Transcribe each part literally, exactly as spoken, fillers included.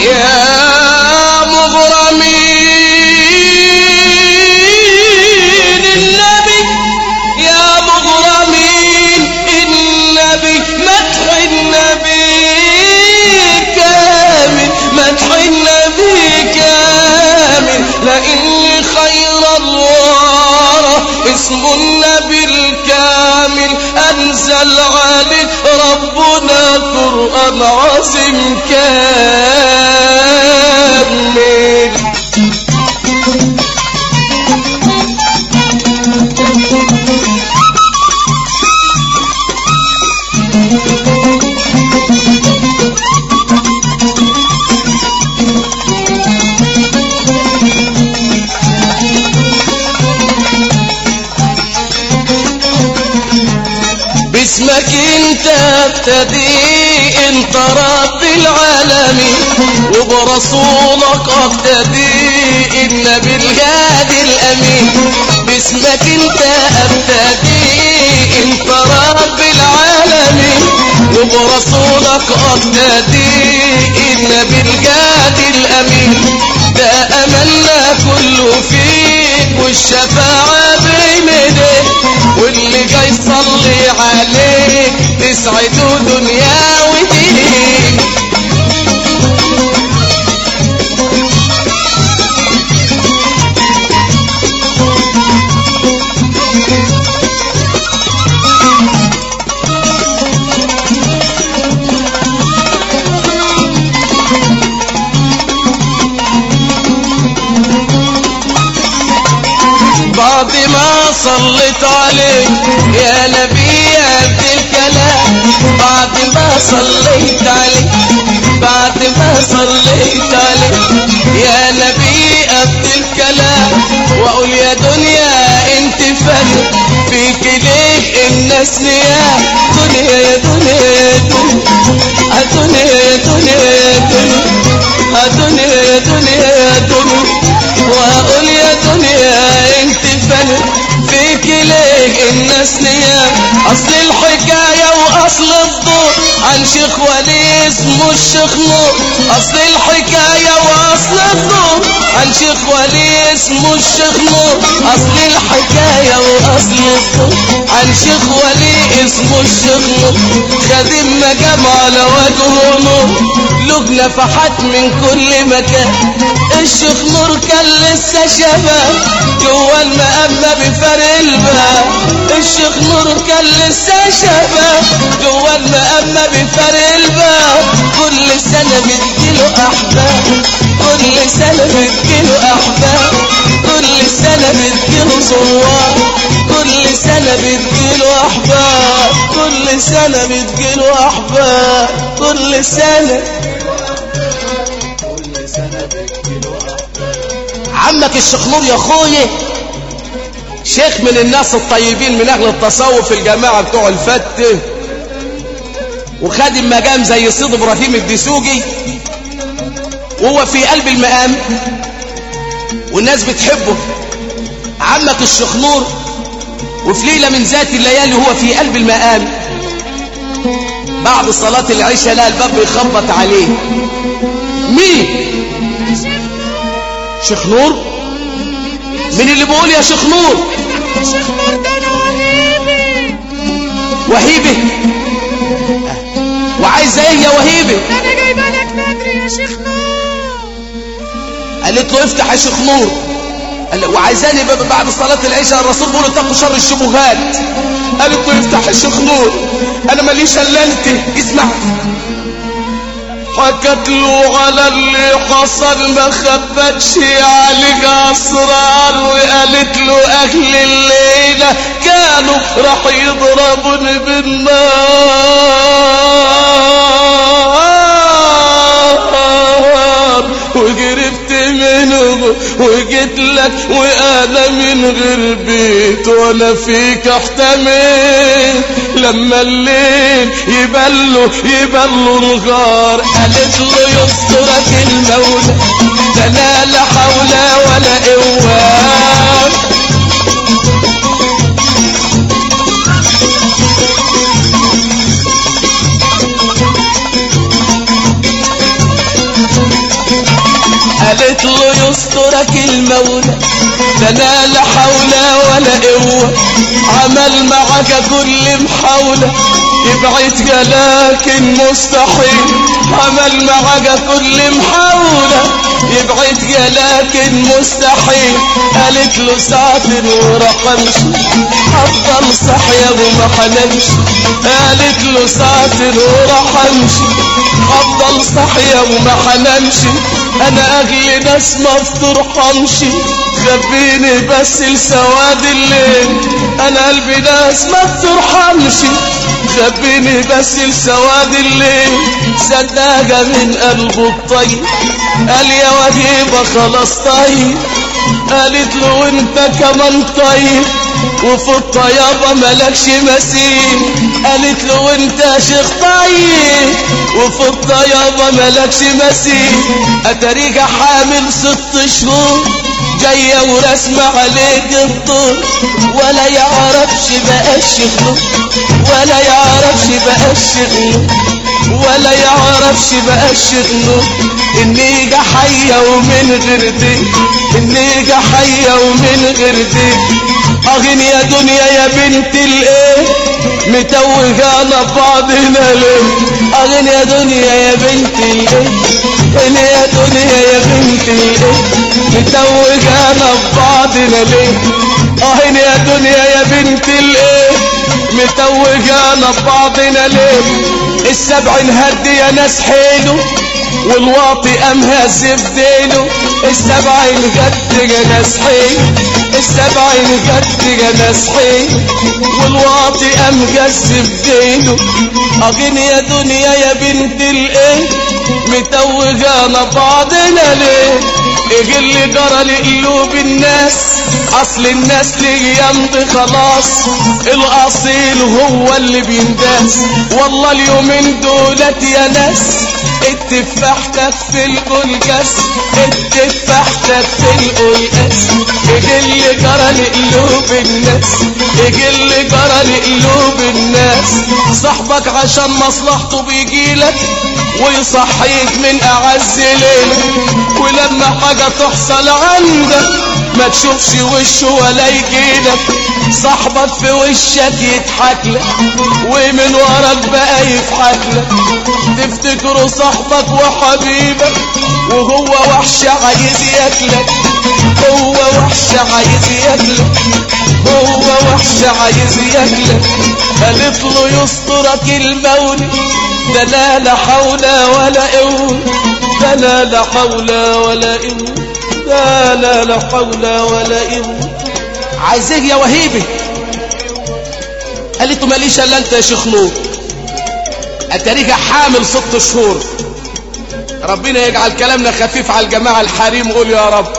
يا مغرمين النبي يا مغرمين النبي مدح النبي كامل مدح النبي كامل لئن خير الورى اسم النبي الكامل أنزل عليه ربنا قرآن عظيم كامل. باسمك انت ابتدي انت رب العالمين وبرسولك ابتدي النبي الهادي الامين. باسمك انت ابتدي انت رب العالمين وبرسولك ابتدي النبي الهادي الامين. ده املنا كله فيك والشفاعة بين ايديك واللي جاي يصلي عليك تسعده دنيا ودين. بعد ما صليت عليك يا نبي عبد الكلام بعد ما صليت عليك بعد ما صليت عليك يا نبي عبد الكلام واقول يا دنيا انت فن فيك ليه الناس نيام. دنيا يا دنيا يا دنيا يا دنيا يا دنيا يا دنيا يا دنيا يا دنيا واقول يا دنيا انت فن فيك ليه الناس نيام. اصل الحكاية واصل الدور عن شيخ ولي اسمه الشيخ نور. اصل الحكاية واصل الدور عن شيخ ولي اسمه الشيخ نور. اصل الحكاية واصل الدور عن شيخ ولي اسمه الشيخ نور. خادم مقام على وجهه نور له نفحات من كل مكان. الشيخ نور كان لسه شباب جوا المقام بفرق الباب. الشيخ نور كان لسه شباب جوا المقام بفرق الباب. كل سنة بتجيله احباب كل سنة بتجيله احباب كل سنة بتجيله زوار كل سنة بتجيله احباب كل سنة بتجيله احباب كل سنة كل سنة بتجيله احباب. عمك الشيخ نور يا اخويا شيخ من الناس الطيبين من اهل التصوف الجماعة بتوع الفتة وخادم مقام زي سيد ابراهيم الدسوقي وهو في قلب المقام والناس بتحبه. عمك الشيخ نور وفي ليلة من ذات الليالي هو في قلب المقام بعد صلاة العشاء لقى الباب بيخبط عليه. مين؟ شيخ نور. مين اللي بيقول يا شيخ نور؟ شيخ نور ده انا وهيبه. وهيبه؟ وعايزه ايه يا وهيبه؟ انا جايبه لك بدري يا شيخ نور. قالت له افتح يا شيخ نور. وعايزاني بعد صلاة العشاء الرسول بيقول اتقوا شر الشبهات. قالت له افتح يا شيخ نور انا ماليش الا انت. اسمع حكت له على اللي حصل ما خبتش عليك اسرار وقالت له اهل الليله كانوا راح يضربوني بالنار وجربت منه وجيت لك وانا من غير بيت وانا فيك احتمل لما الليل يبلو يبلو نهار. قالت له يسترك المولى ده لا لا حول ولا قوه. قالت له يسترك المولى ده انا لا حول ولا قوة عمل معاك كل محاولة يبعد لكن مستحيل عمل معاك كل محاولة يبعد لكن مستحيل قالت له سافر وراح امشي افضل صحيا وما حنمشي قالت له سافر وراح امشي افضل صحيا وما حنمشي انا اغلي ناس ما بترحمشي خبيني بس لسواد الليل انا قلبي ناس ما بترحمشي خبيني بس لسواد الليل صدقها من قلبه الطيب قال يا وهيبة خلاص طيب قالت له وانت كمان طيب وفي الطيابة ملكش مثيل قالت له وانت شيخ طيب وفي الطيابة ملكش مثيل اتاريك حامل ست شهور جاية ورسمة عليك الطول ولا يعرفش بقى الشغل ولا يعرفش بقى الشغل ولا يعرفش بقى الشغل النيجة حية ومن غير دي النيجة حية ومن غير دي اغن يا دنيا يا بنت الايه متوهانا بعضنا ليه اغن يا دنيا يا بنت الايه اغن يا دنيا يا بنت الايه متوهانا بعضنا ليه اغن يا دنيا يا بنت الايه متوهانا بعضنا ليه السبع انهد يا ناس حيله والواطي قام هزف ديله السبع انهد يا ناس حيله السبع انهد يا ناس حيله والواطي قام هزف ديله اغن يا دنيا يا بنت الايه متوهانا بعضنا ليه ايه اللي جرى لقلوب الناس اصل الناس ليه يمضي خلاص الاصيل هو اللي بينداس والله اليومين دولت يا ناس اتفاحتك في القلقاس اتفاحتك في القلقاس ايه اللي جرى لقلوب الناس ايه اللي جرى لقلوب الناس صاحبك عشان مصلحته بيجيلك ويصحيك من اعز ليلة ولما حاجة تحصل عندك ما تشوفش وشه ولا يجيلك صاحبك في وشك يضحكلك ومن وراك بقى يضحكلك تفتكره صاحبك وحبيبك وهو وحش عايز ياكلك هو وحش عايز ياكلك هو وحش عايز ياكلك قالت له يسترك المولى ده لا لا حول ولا قوة ده لا لا حول ولا قوة ده لا لا حول ولا قوة عايزك يا وهيبة قالت له ماليش الا انت يا شيخ نور اتاريك حامل ست شهور ربنا يجعل كلامنا خفيف على الجماعة الحريم قول يا رب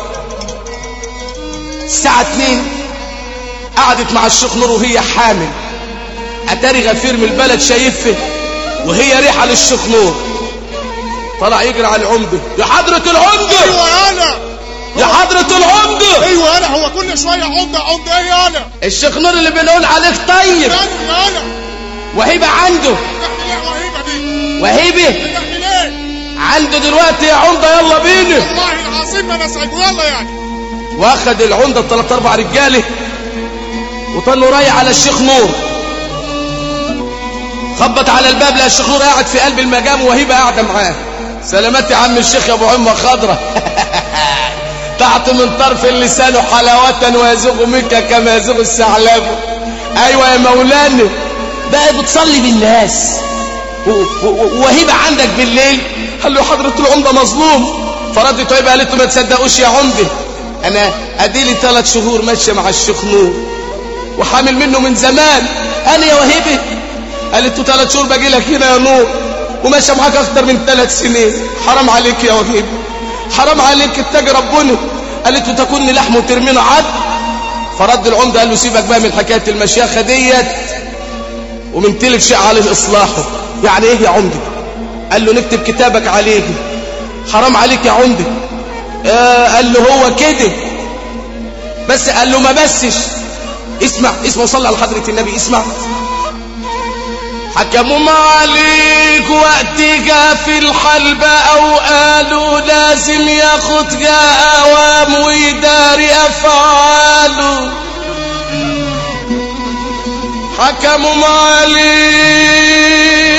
الساعة اتنين قعدت مع الشيخ نور وهي حامل اتاري غفير من البلد شايفه وهي ريحة للشيخ نور طلع يجري على العمدة يا حضرة العمدة ايوه انا يا حضرة العمدة ايوه انا هو كل شوية عمدة عمدة ايه انا الشيخ نور اللي بنقول عليك طيب انا انا وهيبة عنده تحكي ليه وهيبة دي وهيبة تحكي ليه عنده دلوقتي يا عمدة يلا بينا والله العظيم ما نسعده يلا يعني واخد العمدة الثلاث اربع رجاله وطلوا رايح على الشيخ نور خبط على الباب لقى الشيخ نور قاعد في قلب المجام وهيبة قاعدة معاه سلامات يا عم الشيخ يا ابو عمة خضرة تحت من طرف اللسان حلاوة ويزوغ منك كما يزوغ الثعلب ايوه يا مولانا بقى بتصلي بالناس وهيبة عندك بالليل قال له حضرة العمدة مظلوم فردت وهيبة قالت له ما تصدقوش يا عمدة انا اديلي ثلاث شهور ماشية مع الشيخ نور وحامل منه من زمان انا يا وهيبة قالت له ثلاث شهور باجي لك هنا يا نور وماشي معاك اكتر من ثلاث سنين حرام عليك يا وهيبة حرام عليك اتقي ربنا قالت له تكون لحم وترمينا عد فرد العمدة قال له سيبك بقى من حكاية المشيخة ديت ومن تلك شيء عليه اصلاحه يعني ايه يا عمدة قال له نكتب كتابك عليه حرام عليك يا عمدة آه قال له هو كده بس قال له ما بسش اسمع اسمع وصلي على حضرة النبي اسمع حكموا عليك وقتك في الحلبة او قالوا لا لازم ياخد اوام ويداري افعاله. حكموا معاليه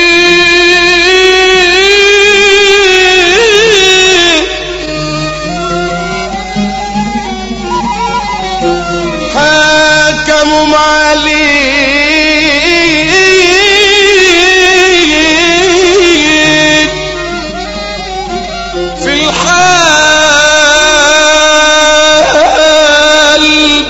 حكموا معاليه في الحال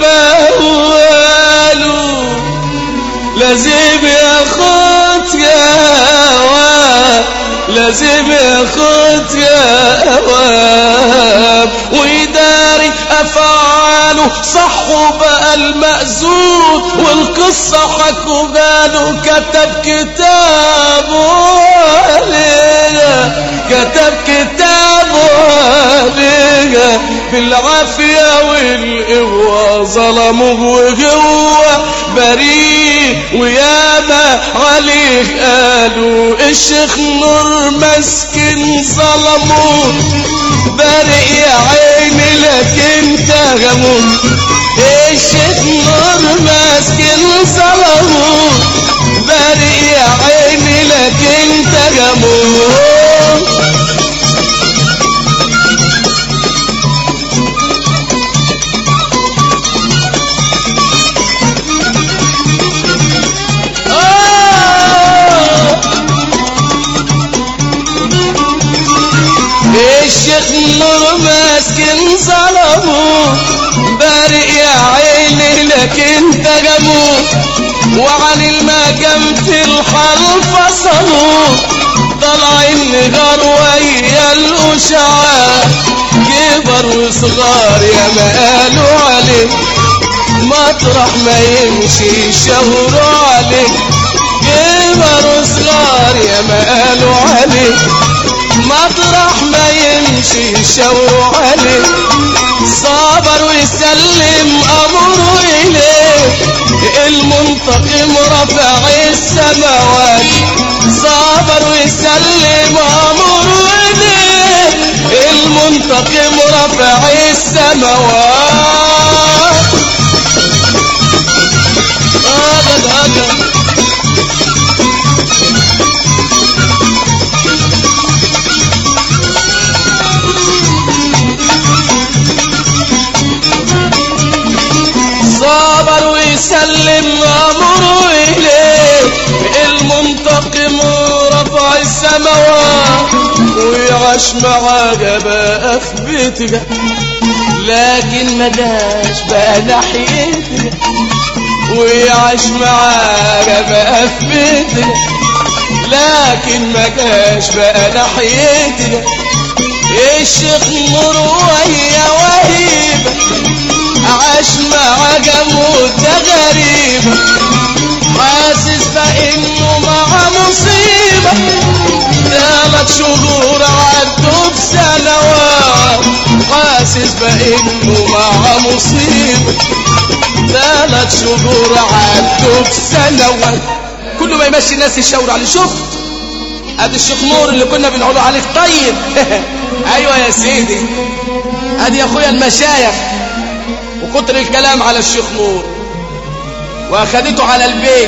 بهواله. لازم ياخد جواب لازم ياخد جواب ويداري افعاله. صحوا بقى المأذون والقصة حكوا باله. كتب كتابه علينا كتب كتابه علينا بالعافية والقوة. ظلموه وهو بريء وياما عليه قالوا. الشيخ نور مسكن ظلموه بريء يا عيني لكن تهموه. الشيخ نور مسكن ظلموه بريء يا عيني لكن تهموه. الشيخ نور مسكن ظلموه بريء يا عيني لكن تهموه. وعن المقام في الحال فصلوه. طلع النهار ويا الاشعاع كبر وصغار يا ما قالوا عليه. مطرح ما يمشي شاوروا عليه. كبر وصغار يا ما قالوا عليه. مطرح ما يمشي شاوروا عليه. صبر ويسلم امره اليه. المنتقم رفع السماوات. صبر ويسلم امره اليه. المنتقم رفع السماوات. هذا هذا صبر ويسلم امره اليه. المنتقم رفع السماوات. ويعاش معاه بقى في بيتنا لكن ما جاش بقى ناحيتنا. ويعاش معاه بقى في بيتنا لكن ما جاش بقى ناحيتنا. الشيخ نور وهي وهيبه عاش مع جمودة غريبة. حاسس بانه مع مصيبة. ثلاث شهور عدوا بسنوات. حاسس بانه مع مصيبة. ثلاث شهور عدوا بسنوات. كل ما يمشي الناس يشاور عليه. شفت ادي الشيخ نور اللي كنا بنقول عليه طيب. ايوه يا سيدي ادي يا اخويا المشايخ وكتر الكلام على الشيخ نور. واخدته على البيت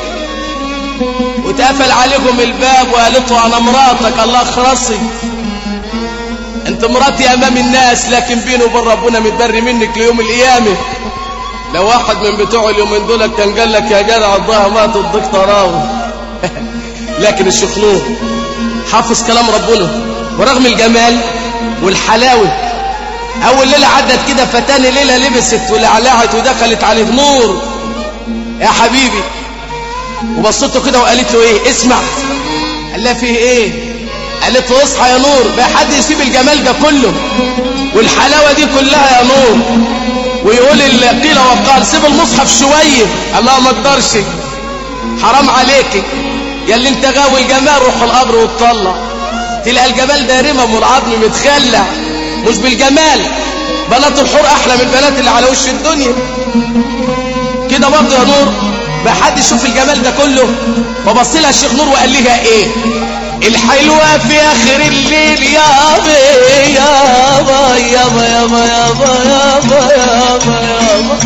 وتقفل عليكم الباب وقالت له انا مراتك. الله اخرسي انت مراتي امام الناس لكن بينه وبين ربنا متبري منك ليوم القيامه. لو واحد من بتوع اليومين دول كان قال لك يا جدع الضها مات اديك طراوه. لكن الشيخ نور حافظ كلام ربنا ورغم الجمال والحلاوه. اول ليله عدت كده فتاني ليله لبست ولعلعت ودخلت عليه. نور يا حبيبي. وبصته كده وقالت له ايه اسمع. قال لها فيه ايه. قالت له اصحى يا نور بقى حد يسيب الجمال ده كله والحلاوه دي كلها يا نور ويقول اللي قيل وقال سيب المصحف شويه. الله ما اقدرش حرام عليك يا اللي انت غاوي الجمال. روح القبر واتطلع تلقى الجمال ده رمم والعظم متخلع. مش بالجمال بنات الحور احلى من البنات اللي على وش الدنيا كده برضه يا نور. بقى حد يشوف الجمال ده كله. فبص لها الشيخ نور وقال لها ايه. الحلوة في اخر الليل يابا يابا يابا يابا يابا يابا يابا يابا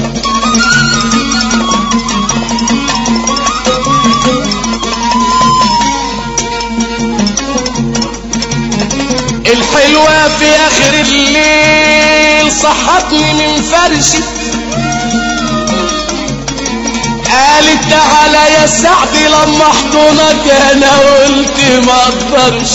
الحلوة في اخر الليل صحتني من فرشي قالت تعالى يا سعدي لما احضنك انا قلت ما اقدرش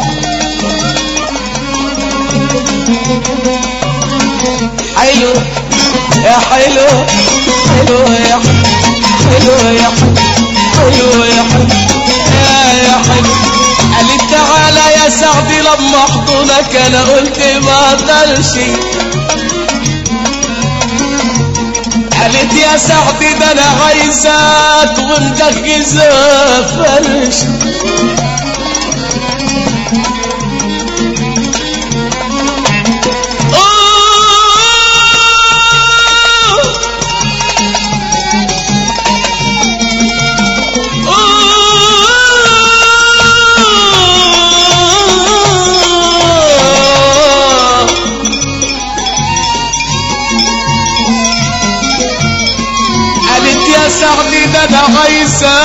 حلو يا حلو حلو يا حلو يا حلو يا حلو يا حلو قالت تعالى يا سعدي لما احضنك انا قلت ما اقدرش قالت يا سعدي ده انا عايزاك ومجهزه فرش سعدي ده انا عايزة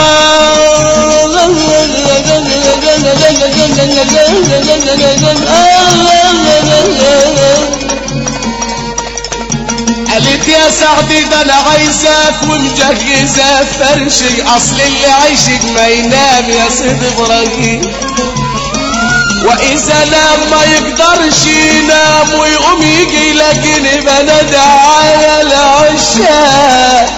قالت يا سعدي ده انا عايزاك ومجهزة فرشي اصل اللي عايشك ما ينام يا سيد ابراهيم واذا نام ما يقدرش ينام ويقوم يجي لكن بنادى على العشاق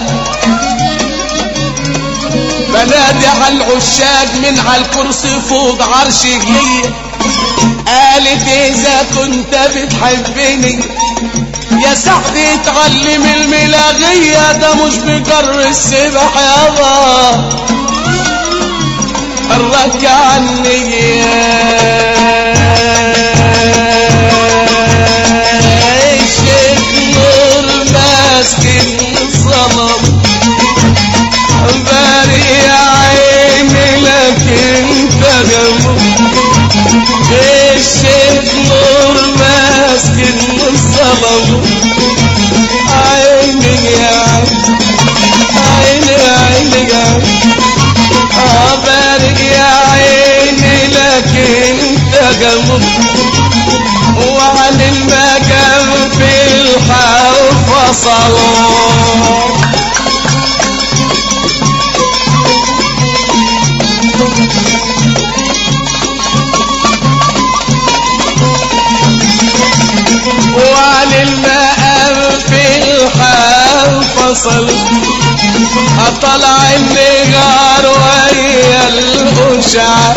بنادي على العشاق من على الكرسي فوق عرشي ليا قالت اذا كنت بتحبني يا سعدي اتعلم الملاغية ده مش بجر السبح يابا الرك عني الشيخ نور ماسك الصمم باري يا عيني لكن تغمض الشيخ نور ماسك الصمم عيني يا عيني عيني يا اه باري يا عيني لكن تغمض وعن المكان في الحرف صلاه وعن الماء في الحال فصل اطلع النهار ويا الاشعة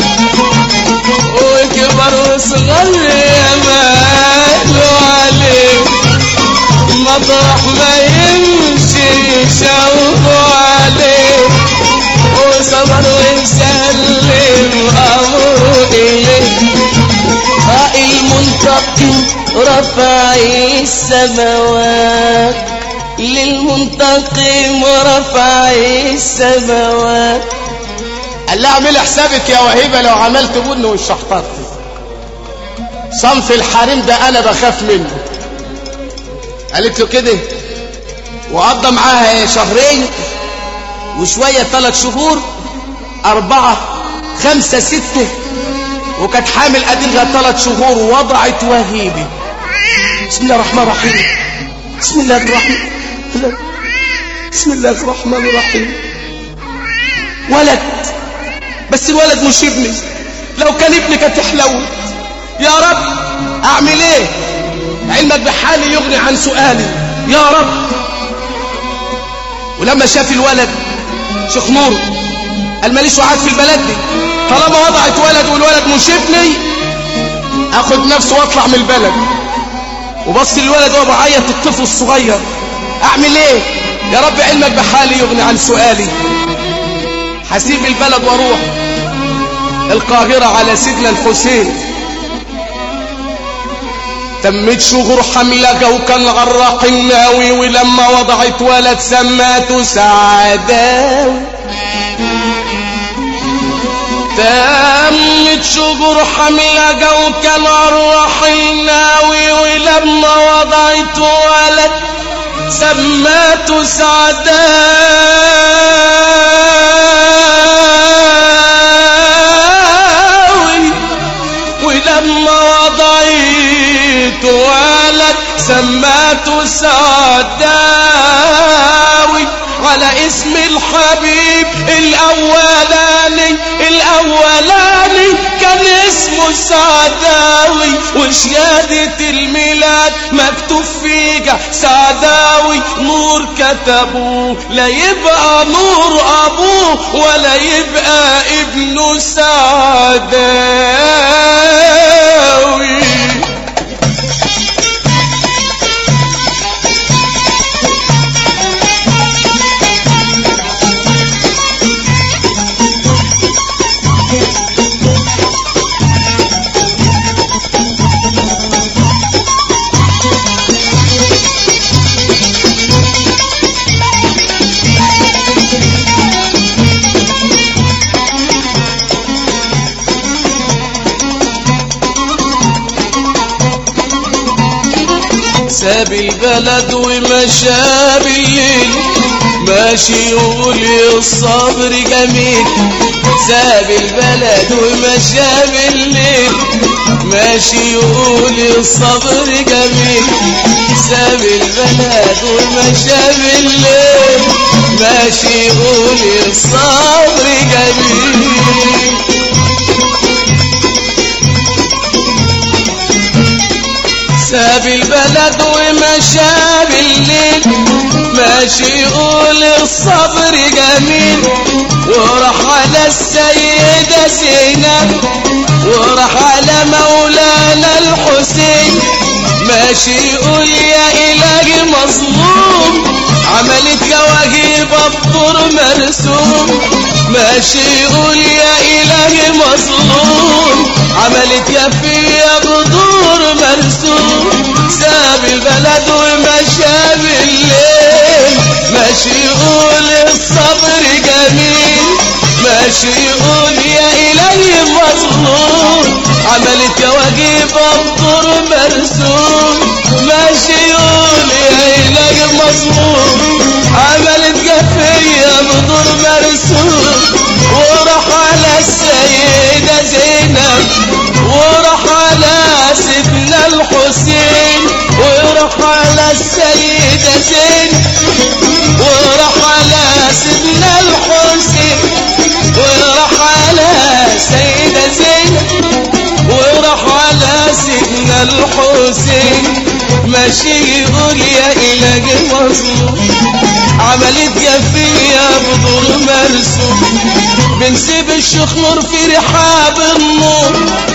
وكبر وصغر يا ماله عليه مطرح ما يمشي شوفه عليه وصبر ويسلم امره اليه المنتقم رفع السماوات للمنتقم رفع السماوات قال لها اعمل حسابك يا وهيبه لو عملت بن والشحطات صنف الحريم ده انا بخاف منه قالت له كده وقضى معاها شهرين وشويه ثلاث شهور اربعه خمسه سته وكانت حامل اديلها ثلاث شهور ووضعت وهيبه. بسم الله الرحمن الرحيم بسم الله الرحمن بسم الله الرحمن الرحيم ولد بس الولد مش ابني لو كان ابني كانت حلوت يا رب اعمل ايه علمك بحالي يغني عن سؤالي يا رب. ولما شاف الولد شيخ نور قال ماليش وعاد في البلد دي طالما وضعت ولد والولد مش ابني اخد نفسه واطلع من البلد. وبص الولد وهو بعيط الطفل الصغير اعمل ايه يا رب علمك بحالي يغني عن سؤالي. هسيب البلد واروح القاهرة على سيدنا الحسين. تمت شهور حملة وكان غرق الناوي ولما وضعت ولد سماته سعداوي. تمت شجر حملة وكان الرحيل ناوي، ولما وضعت ولد سماته سعداوي، ولما وضعت ولد سماته سعداوي على اسم الحبيب الأولاني الأولاني كان اسمه سعداوي، وشهادة الميلاد مكتوب فيها سعداوي نور كتبوه، لا يبقى نور أبوه ولا يبقى ابنه سعداوي. ساب البلد ومشى بالليل، ماشي يقول الصبر جميل. ساب البلد ومشى بالليل، ماشي يقول الصبر جميل. ساب البلد ومشى بالليل، ماشي يقول الصبر جميل. ساب البلد ومشى بالليل، ماشي يقول الصبر جميل. وراح على السيدة زينب، وراح على مولانا الحسين، ماشي يقول يا إلهي مظلوم عملت كواكب الطور مرسوم. ماشي يقول يا إلهي مظلوم عملت كفية بدور مرسوم. ساب البلد ومشى بالليل، ماشي يقول الصبر جميل. ماشي يقول يا إلهي مظلوم عملت كواكب الطور مرسوم. ماشي يقول يا إلهي مظلوم عملت كفية بدور مرسوم. وراح على السيدة زينب، وراح على سيدنا الحسين، وراح على السيدة زينب، وراح على سيدنا الحسين، وراح على سيدة زينب، وراح على سيدنا الحسين. ماشي يقول يا إلهي مظلوم عملت جفية بدور مرسوم. بنسيب الشيخ نور في رحاب النور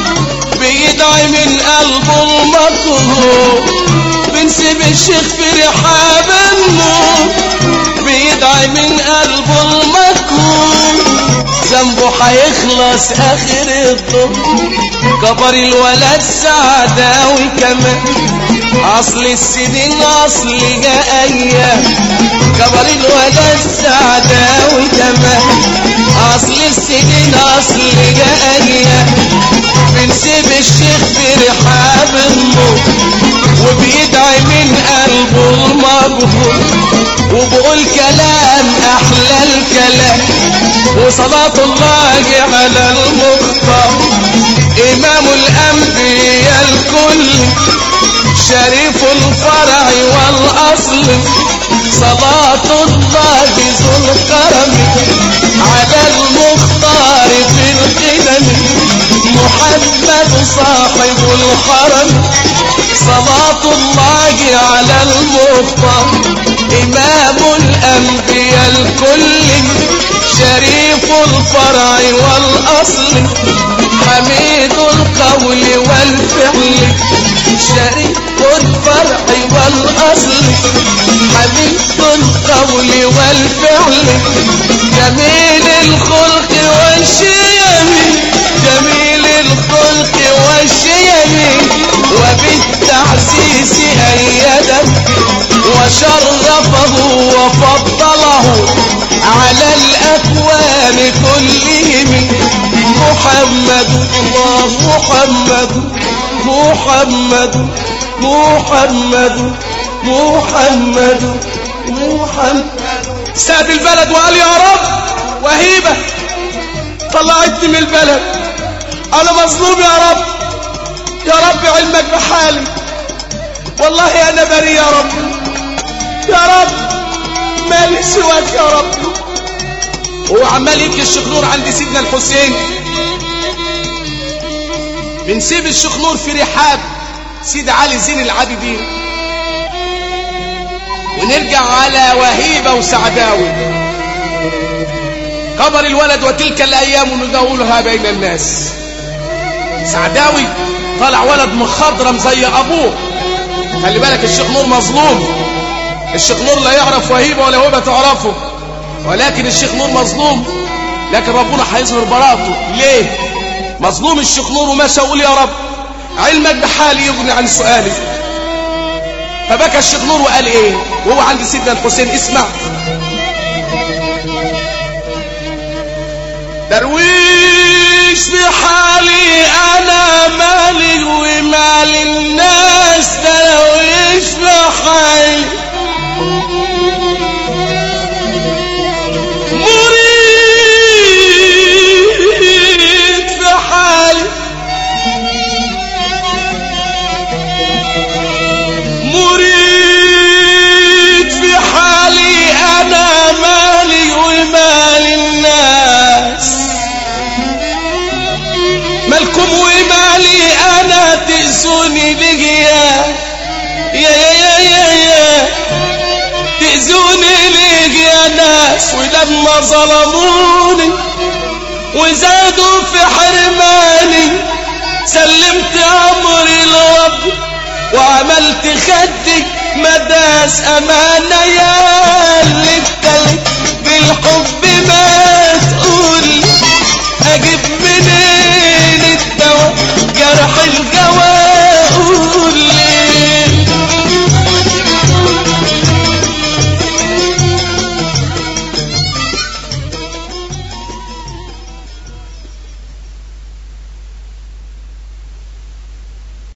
بيدعي من قلبه المكروه. بنسيب الشيخ في رحاب النور بيدعي من قلبه المكروه. ذنبه هيخلص آخر الظهر، كبر الولد سعداوي كمان. أصل السنين أصل جاء أيام، كبر الولد سعداوي كمان. أصل السنين أصل جاء أيام. بنسيب الشيخ في رحاب النور وبيدعي من قلبه المغفور، وبقول كلام أحلى الكلام. وصلاة الله على المختار إمام الأنبياء الكل، شريف الفرع والأصل. صلاة الله ذو الكرم على المختار في القدم، محمد صاحب الحرم. صلاة الله على المختار إمام الأنبياء الكل، شريف الفرع والأصل، حميد القول والفعل. شريف الفرع والأصل، حميد القول والفعل. جميل الخلق والشيم، جميل الخلق والشيم. وبالتعزيز أيده وشرفه وفضله على الأكوان كلهم. محمد محمد محمد محمد محمد. ساد البلد وقال يا رب وهيبة طلعتني من البلد، انا مظلوم يا رب، يا رب علمك بحالي، والله انا بريء يا رب، يا رب مالي سواك يا رب. هو عمال يبكي الشيخ نور عند سيدنا الحسين. بنسيب الشيخ نور في رحاب سيد علي زين العابدين ونرجع على وهيبة وسعداوي. كبر الولد وتلك الايام نداولها بين الناس. سعداوي طلع ولد مخضرم زي ابوه. خلي بالك الشيخ نور مظلوم، الشيخ نور لا يعرف وهيبة ولا وهيبة تعرفه، ولكن الشيخ نور مظلوم، لكن ربنا هيظهر براءته. ليه مظلوم الشيخ نور؟ وماشي اقول يا رب علمك بحالي يغني عن سؤالي. فبكى الشيخ نور وقال ايه وهو عند سيدنا الحسين؟ اسمع. درويش بحالي انا مالي ومال الناس، درويش بحالي مريد في حالي، مريد في حالي انا مالي ومال الناس، مالكم ومالي انا تأذوني ليه يا يا يا يا يا تأذوني ليه يا ناس؟ ولما ظلموني وزادوا في حرماني سلمت امري لربي وعملت خدي مداس امانه، يا اللي ابتليت بالحب